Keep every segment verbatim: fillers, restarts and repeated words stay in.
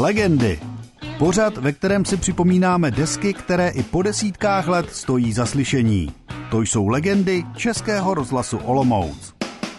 Legendy. Pořad, ve kterém si připomínáme desky, které i po desítkách let stojí za slyšení. To jsou legendy Českého rozhlasu Olomouc.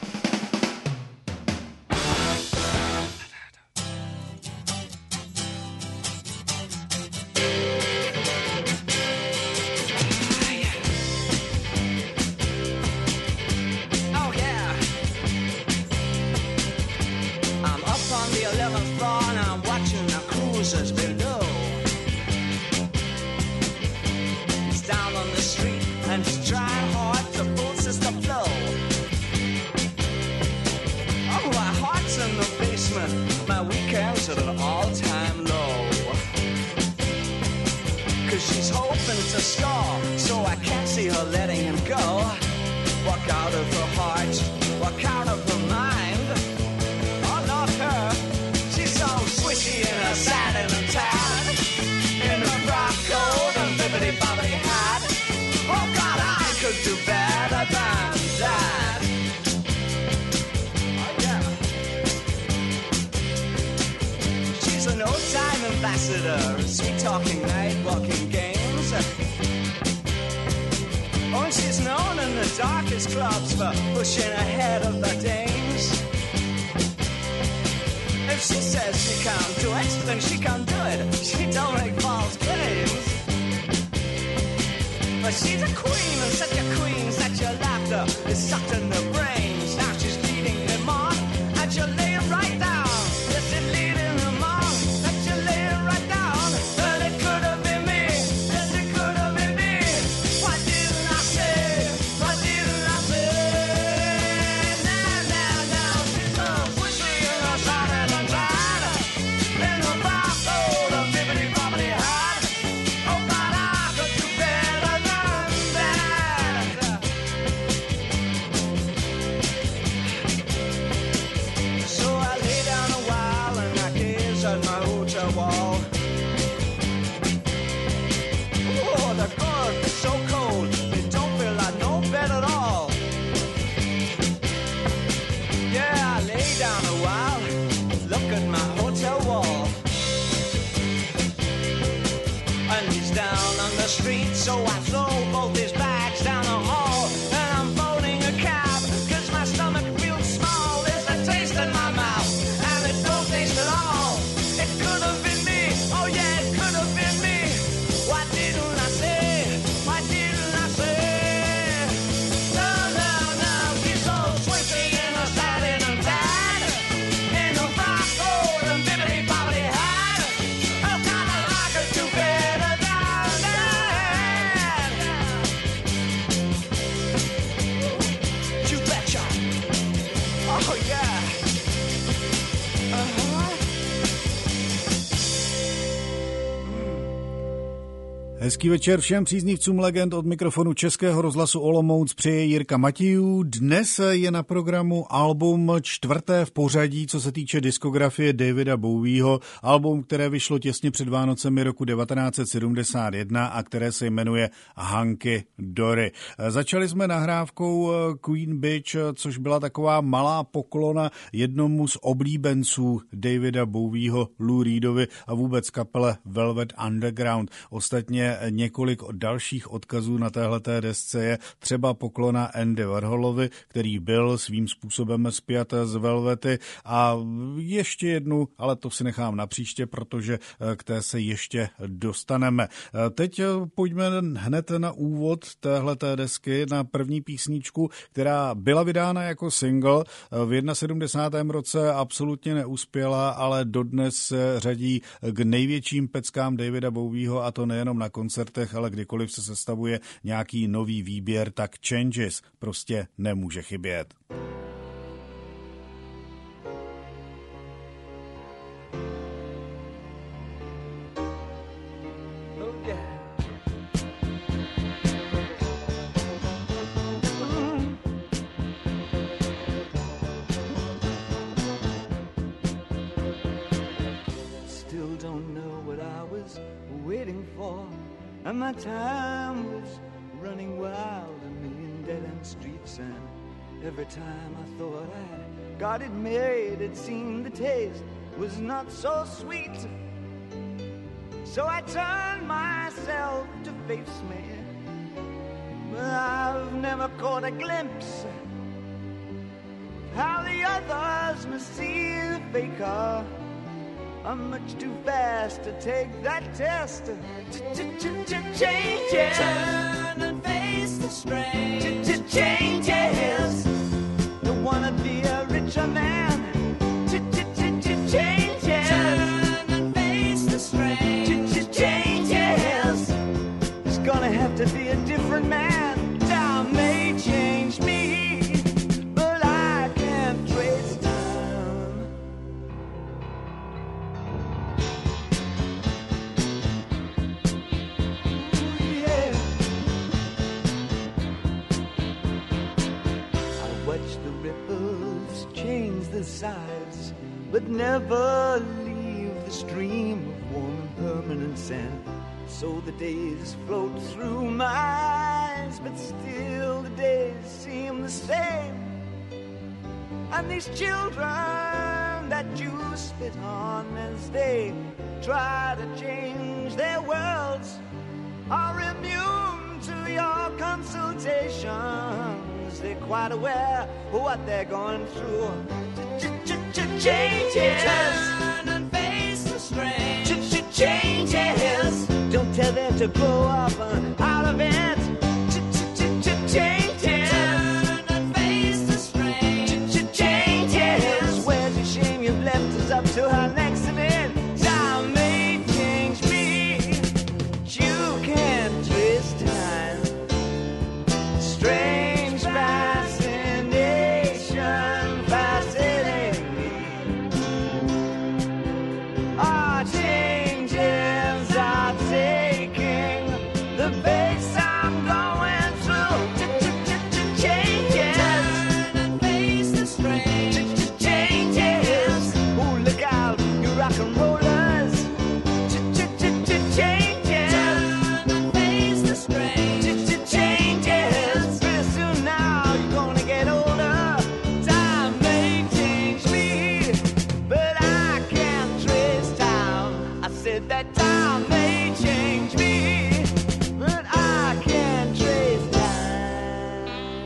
Hezký večer všem příznivcům legend, od mikrofonu Českého rozhlasu Olomouc přeje Jirka Matějů. Dnes je na programu album čtvrté v pořadí, co se týče diskografie Davida Bowieho, album, které vyšlo těsně před Vánocemi roku devatenáct set sedmdesát jedna a které se jmenuje Hunky Dory. Začali jsme nahrávkou Queen Bitch, což byla taková malá poklona jednomu z oblíbenců Davida Bowieho, Lou Reedovi a vůbec kapele Velvet Underground. Ostatně několik dalších odkazů na téhleté desce je třeba poklona Andy Warholovi, který byl svým způsobem spjat z Velvety, a ještě jednu, ale to si nechám na příště, protože k té se ještě dostaneme. Teď pojďme hned na úvod téhleté desky, na první písničku, která byla vydána jako single. V sedmdesátém prvním roce absolutně neuspěla, ale dodnes se řadí k největším peckám Davida Bowieho, a to nejenom na koncertech, ale kdykoliv se sestavuje nějaký nový výběr, tak Changes prostě nemůže chybět. And my time was running wild, a million dead-end streets, and every time I thought I got it made, it seemed the taste was not so sweet. So I turn myself to face me, but I've never caught a glimpse how the others must see the faker. I'm much too fast to take that test. Changes. Turn and face the strain. Changes. Don't wanna be a richer man. Changes. Turn and face the strain. Changes. It's gonna have to be a different man. Time may change me, but I can't trace time. Yeah. I watch the ripples change the size, but never leave the stream of warm and permanent sand. So the days float through my eyes, but still the days seem the same. And these children that you spit on as they try to change their worlds are immune to your consultations. They're quite aware of what they're going through. Changes. Turn and face the strain. Changes. Don't tell them to grow up out of it. Changes. Turn and face the strain. Changes. Where's your shame you've left us up to her next event? Time may change me, but you can't twist time. Strange fascination fascinating me. Ah, changes are taking the base I'm going through. Changes. Turn and face the strain. Changes. Oh, look out, you rock and rollers. Changes. Turn and face the strain. Changes. Pretty soon now you're gonna get older. Time may change me, but I can't trace time. I said that time may change me, but I can't trace time.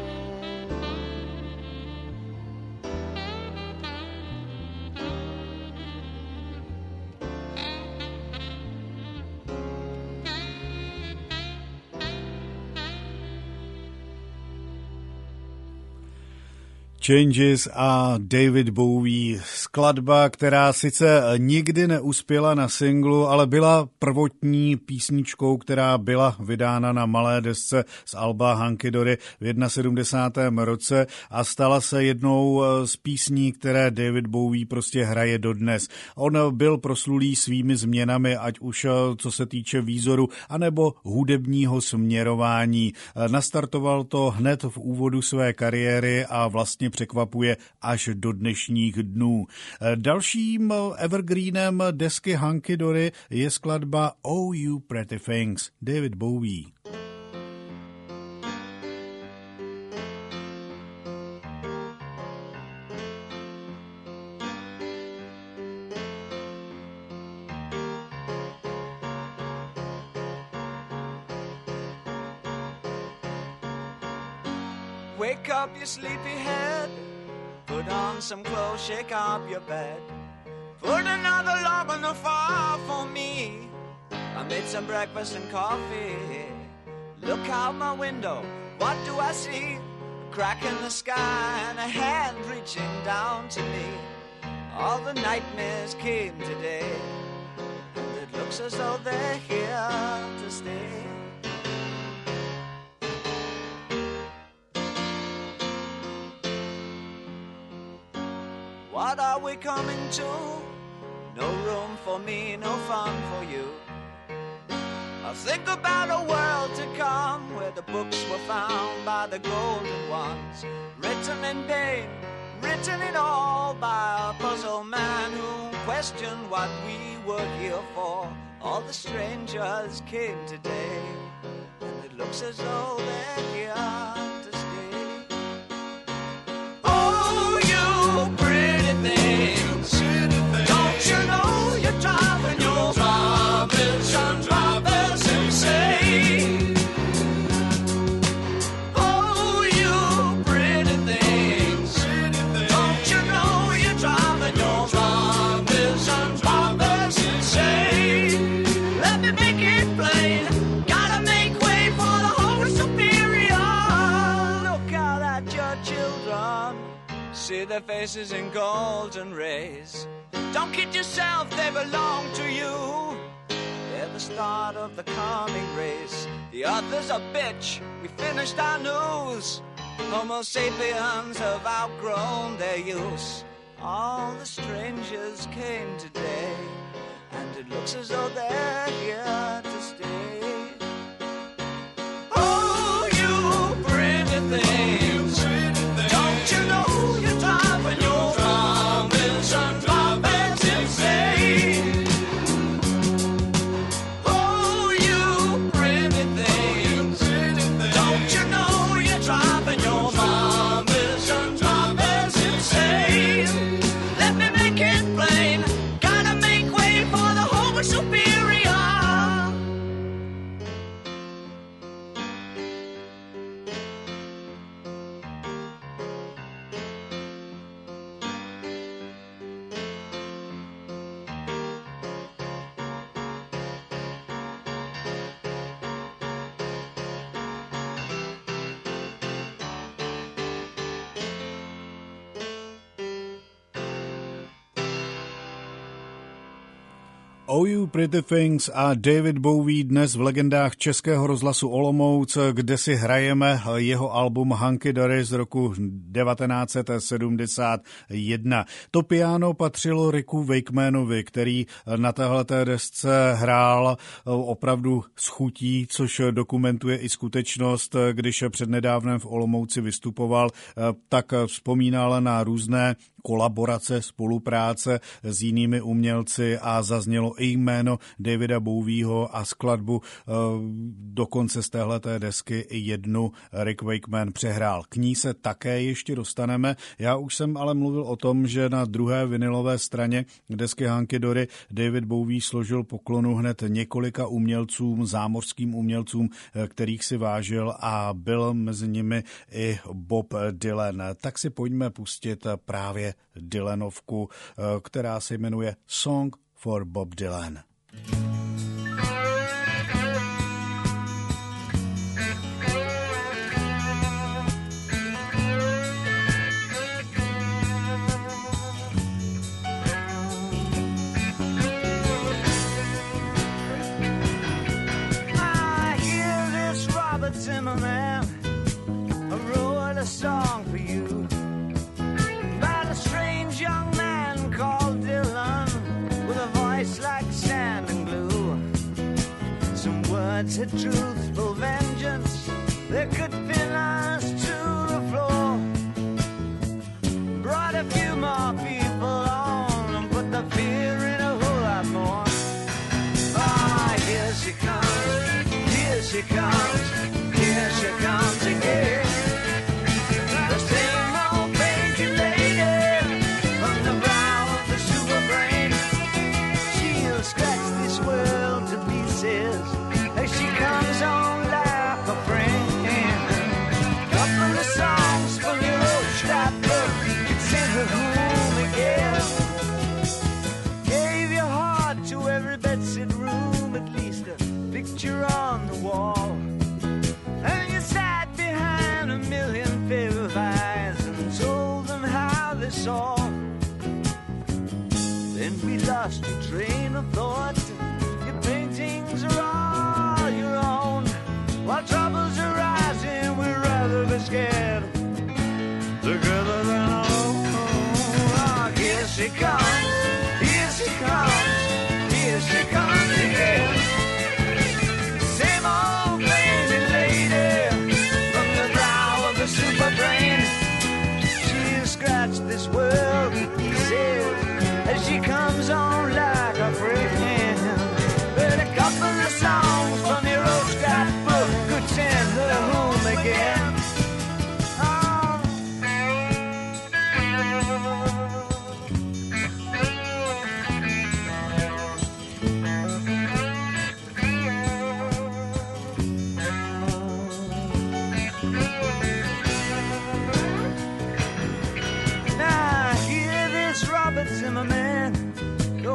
Changes a David Bowie, skladba, která sice nikdy neuspěla na singlu, ale byla prvotní písničkou, která byla vydána na malé desce z alba Hunky Dory v sedmdesátém prvním roce a stala se jednou z písní, které David Bowie prostě hraje dodnes. On byl proslulý svými změnami, ať už co se týče výzoru, anebo hudebního směrování. Nastartoval to hned v úvodu své kariéry a vlastně překvapuje až do dnešních dnů. Dalším evergreenem desky Hunky Dory je skladba Oh You Pretty Things, David Bowie. Wake up, you sleepy head. Put on some clothes, shake up your bed. Put another log on the fire for me. I made some breakfast and coffee. Look out my window, what do I see? A crack in the sky and a hand reaching down to me. All the nightmares came today, and it looks as though they're here to stay. What are we coming to? No room for me, no fun for you. I think about a world to come where the books were found by the golden ones, written in pain, written in all by a puzzled man who questioned what we were here for. All the strangers came today, and it looks as though they're here to stay. Oh, you pretty things, don't you know you're driving your driving their faces in golden rays. Don't kid yourself, they belong to you. They're the start of the coming race. The others are bitch, we finished our news. Homo sapiens have outgrown their use. All the strangers came today, and it looks as though they're here to stay. Oh, you pretty things, don't you know you're driving your mamas and papas insane? Oh, you pretty things, don't you know you're driving your mamas and papas insane? Let me make it plain, gotta make way for the Homo superior. Oh You Pretty Things a David Bowie dnes v legendách Českého rozhlasu Olomouc, kde si hrajeme jeho album Hunky Dory z roku devatenáct set sedmdesát jedna. To piano patřilo Ricku Wakemanovi, který na téhleté desce hrál opravdu s chutí, což dokumentuje i skutečnost, když přednedávnem v Olomouci vystupoval, tak vzpomínal na různé kolaborace, spolupráce s jinými umělci a zaznělo i jméno Davida Bowieho a skladbu dokonce z téhleté desky jednu Rick Wakeman přehrál. K ní se také ještě dostaneme. Já už jsem ale mluvil o tom, že na druhé vinylové straně desky Hunky Dory David Bowie složil poklonu hned několika umělcům, zámořským umělcům, kterých si vážil, a byl mezi nimi i Bob Dylan. Tak si pojďme pustit právě Dylanovku, která se jmenuje Song for Bob Dylan. I hear this Robert Zimmerman, I wrote a song for you about a strange young man called Dylan with a voice like sand and glue. Some words had truthful vengeance, they could pin us to the floor. Brought a few more people on and put the fear in a whole lot more. Ah, here she comes, here she comes, here she comes again. The same old crazy lady from the brow of the super brain. She'll scratch this world to pieces as she comes on like a friend. Couple of songs from your old scrapbook, send her home again. Gave your heart to every bedsit room, at least a picture on the wall. And you sat behind a million pair of eyes and told them how they saw. Then we lost your train of thought, your paintings are all your own. While troubles are rising, we'd rather be scared together than alone. Oh, here she comes, here she comes, here she comes again. Same old crazy lady from the brow of the super brain. She'll scratch this world to pieces as she comes on like a friend. But a couple of songs from your old scrapbook could send her home again. Oh. Now hear this Robert Zimmerman,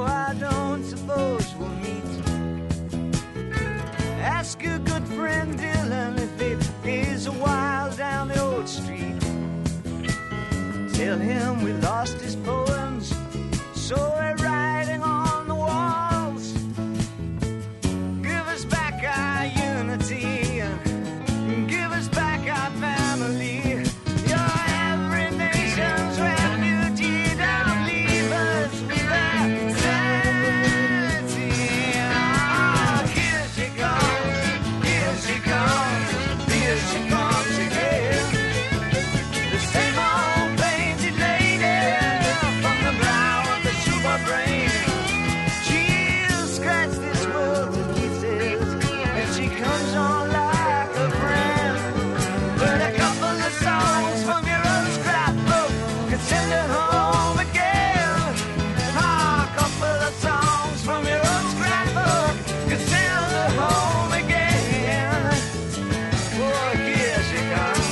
tell him we lost his poems, so we're writing on the walls. Give us back our unity, give us back our family. You're every nation's refugee, don't leave us with anxiety. Oh, here she comes, here she comes, here she comes again. The same old painted lady from the brow of the super brain. She'll scratch this world to pieces if she comes on like a friend. But a couple of songs from your own scrapbook could send her home again. Ah, a couple of songs from your own scrapbook could send her home again. Oh, here she comes.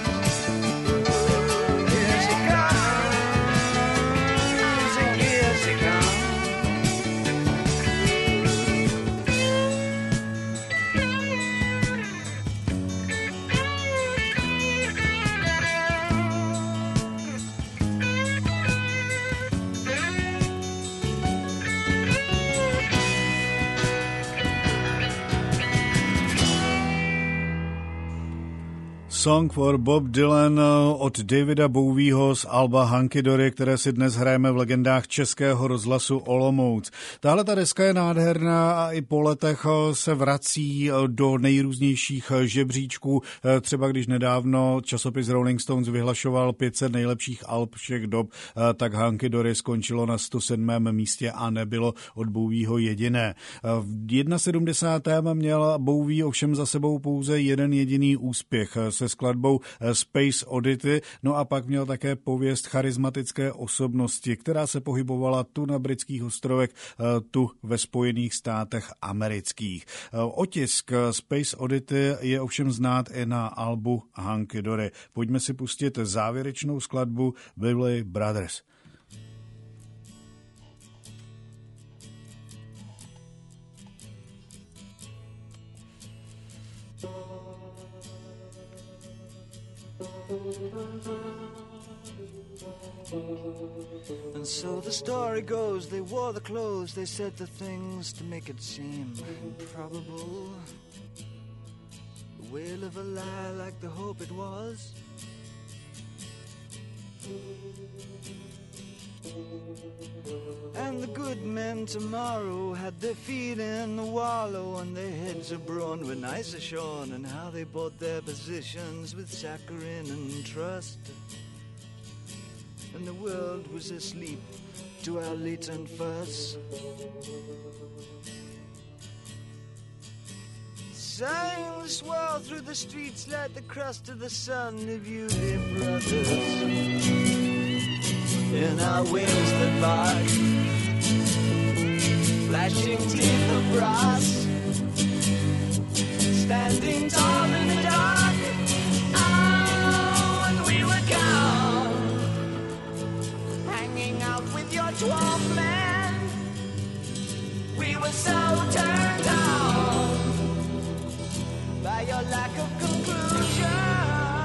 Here she comes. Here she comes. Song for Bob Dylan od Davida Bowieho z alba Hunky Dory, které si dnes hrajeme v legendách Českého rozhlasu Olomouc. Tahle ta deska je nádherná a i po letech se vrací do nejrůznějších žebříčků. Třeba když nedávno časopis Rolling Stones vyhlašoval pět set nejlepších alb všech dob, tak Hunky Dory skončilo na sto sedmém místě a nebylo od Bowieho jediné. V sedmdesátém prvním měl Bowie ovšem za sebou pouze jeden jediný úspěch se skladbou Space Oddity, no a pak měl také pověst charismatické osobnosti, která se pohybovala tu na britských ostrovech, tu ve Spojených státech amerických. Otisk Space Oddity je ovšem znát i na albu Hunky Dory. Pojďme si pustit závěrečnou skladbu Bivley Brothers. And so the story goes, they wore the clothes, they said the things to make it seem improbable. The way live a lie like the hope it was. And the good men tomorrow had their feet in the wallow and their heads abroad when ice ashorn, and how they bought their positions with saccharine and trust. And the world was asleep to our latent fuss. Sang the swirl through the streets like the crust of the sun of you, dear brothers. In our wings that bark, flashing teeth of brass, standing tall in the dark. Oh, and we were gone, hanging out with your twelve men. We were so turned on by your lack of conclusion.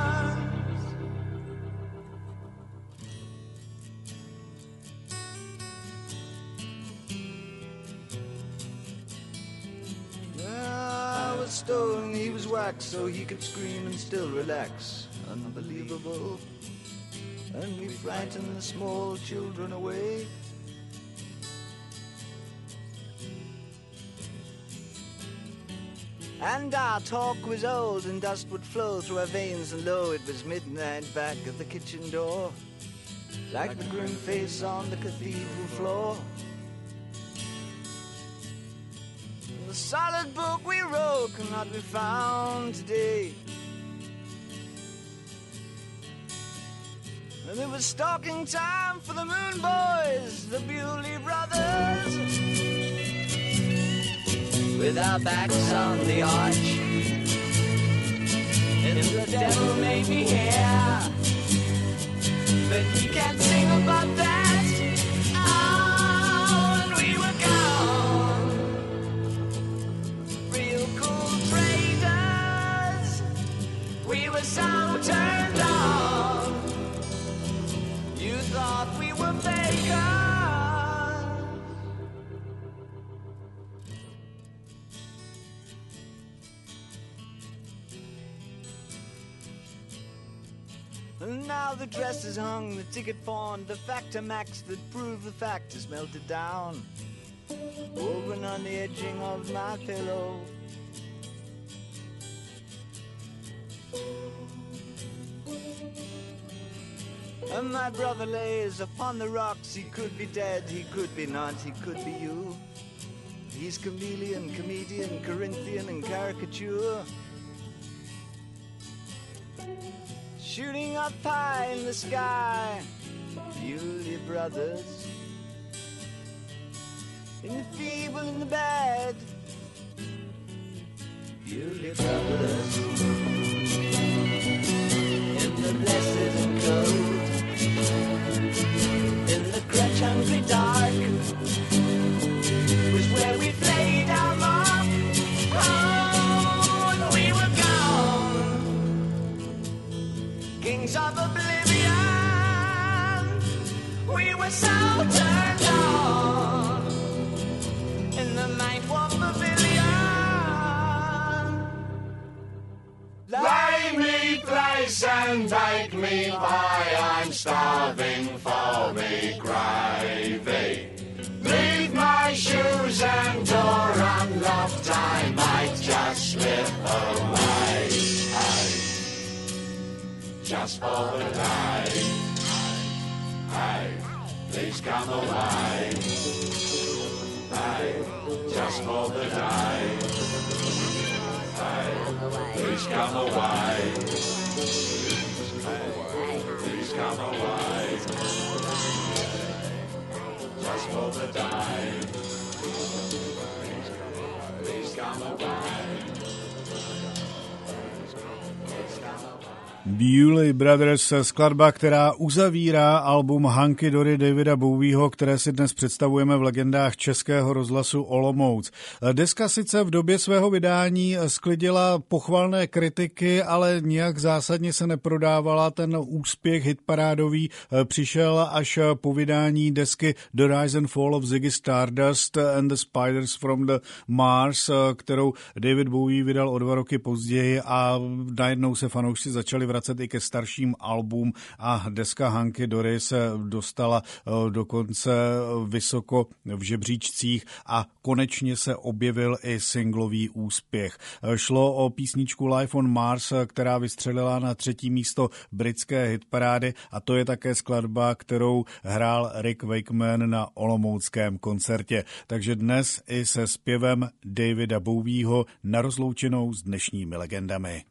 Stone, he was wax, so he could scream and still relax. Unbelievable. And we frightened the small children away. And our talk was old, and dust would flow through our veins, and lo, it was midnight back of the kitchen door, like the grim face on the cathedral floor. The solid book we wrote cannot be found today. And it was stalking time for the Moon Boys, the Bewley Brothers, with our backs on the arch. And the devil made me hear, but he can't sing about that. So turned on, you And now the dress is hung, the ticket pawned, the Factomax that proved the fact is melted down. Woven on the edging of my pillow. And my brother lays upon the rocks. He could be dead, he could be not, he could be you. He's chameleon, comedian, Corinthian, and caricature. Shooting up high in the sky, Bewley Brothers. In the feeble, in the bad, Bewley Brothers. In the blessed and cold, in the crutch-hungry dark, was where we played our mark. Oh, and we were gone, kings of oblivion. We were so turned on in the Ninth War Pavilion. Lay me place and take me pie, I'm starving for me gravy. Leave my shoes and door unlocked, I might just slip away. Hey, just for the day. Hey, please come away. Hey, just for the day. Hey, please come away. Hey, please come away. Just for the day. Please come away. Please come away. Bewley Brothers, skladba, která uzavírá album Hunky Dory Davida Bowieho, které si dnes představujeme v legendách Českého rozhlasu Olomouc. Deska sice v době svého vydání sklidila pochvalné kritiky, ale nijak zásadně se neprodávala. Ten úspěch hitparádový přišel až po vydání desky The Rise and Fall of Ziggy Stardust and the Spiders from the Mars, kterou David Bowie vydal o dva roky později, a najednou se fanoušci začali vracet i ke starším albům a deska Hunky Dory se dostala dokonce vysoko v žebříčcích a konečně se objevil i singlový úspěch. Šlo o písničku Life on Mars, která vystřelila na třetí místo britské hitparády, a to je také skladba, kterou hrál Rick Wakeman na olomouckém koncertě. Takže dnes i se zpěvem Davida Bowieho na rozloučenou s dnešními legendami.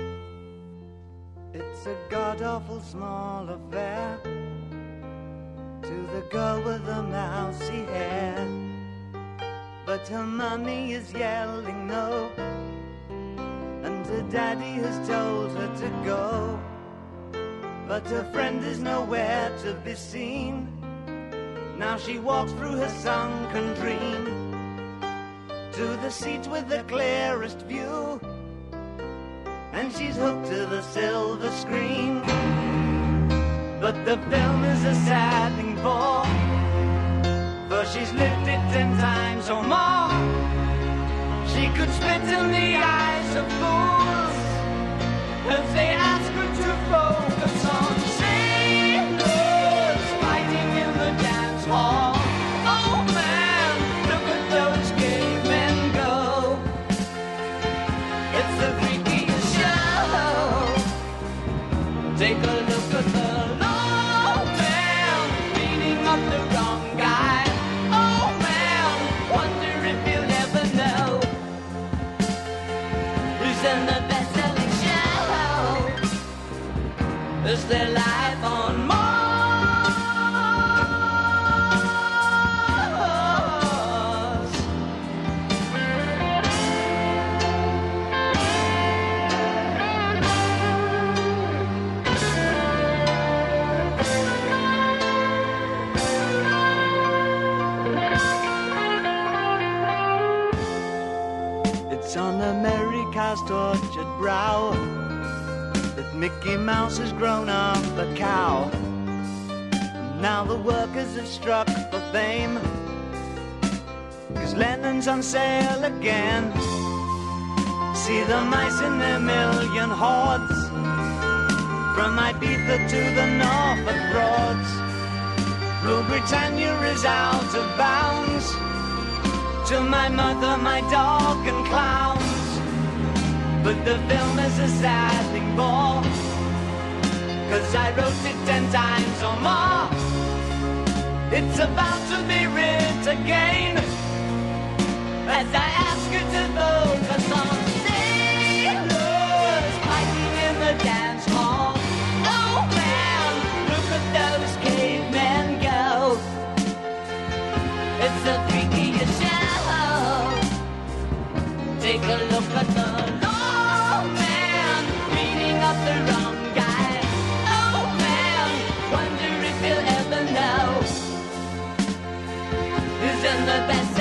It's a god-awful small affair to the girl with the mousy hair, but her mummy is yelling no, and her daddy has told her to go, but her friend is nowhere to be seen. Now she walks through her sunken dream to the seat with the clearest view, and she's hooked to the silver screen. But the film is a sad thing for, for she's lived it ten times or more. She could spit in the eyes of fools if they ask her to focus on sailors fighting in the dance hall. Oh man, look at those cavemen go. It's the freakiest show. Take a look at the low man beating up the wrong guy. Oh man, wonder if you'll ever know who's in the best-selling show. Is there life on Mars? It's on America's tortured brow that Mickey Mouse has grown up a cow. And now the workers have struck for fame, 'cause Lennon's on sale again. See the mice in their million hordes From Ibiza to the Norfolk Broads, Rule Britannia is out of bounds. To my mother, my dog and clowns. But the film is a sad thing more, 'cause I wrote it ten times or more. It's about to be writ again, as I ask you to focus on sailors fighting in the dance hall. Oh man, look at those cavemen go. It's the freakiest show. Take a look at the lawman beating up the wrong guy. Oh man, wonder if you'll ever know who's in the best